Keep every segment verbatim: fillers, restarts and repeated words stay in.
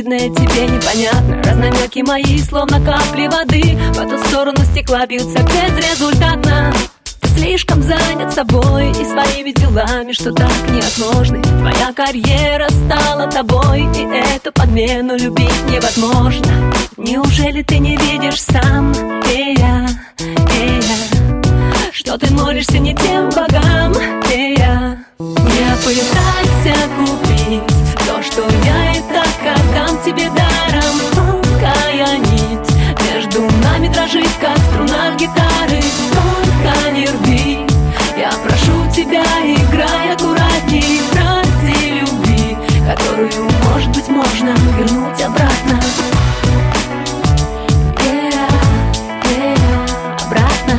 очевидное тебе непонятно. Разномерки мои, словно капли воды, по ту сторону стекла бьются безрезультатно. Ты слишком занят собой и своими делами, что так неотложны. Твоя карьера стала тобой, и эту подмену любить невозможно. Неужели ты не видишь сам, и я, и я, что ты молишься не тем богам, и я. Не пытайся купить то, что я и так отдам тебе даром. Тонкая нить между нами дрожит, как струна гитары. Только не рви, я прошу тебя, играй аккуратней. Ради любви, которую, может быть, можно вернуть обратно. Yeah, yeah, обратно.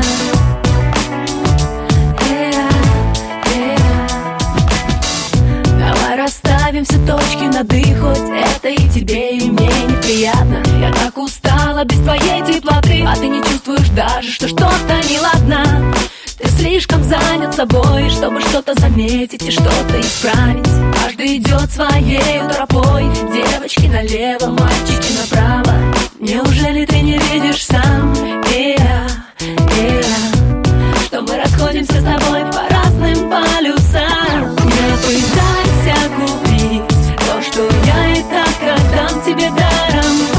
Расставим все точки над «и», хоть это и тебе, и мне неприятно. Я так устала без твоей теплоты, а ты не чувствуешь даже, что что-то неладно. Ты слишком занят собой, чтобы что-то заметить и что-то исправить. Каждый идет своей тропой, девочки налево, мальчики направо. Неужели ты не видишь сам, и я, и я, что мы расходимся с тобой по разным полюсам? Не пытайся купить то, что я и так отдам тебе даром.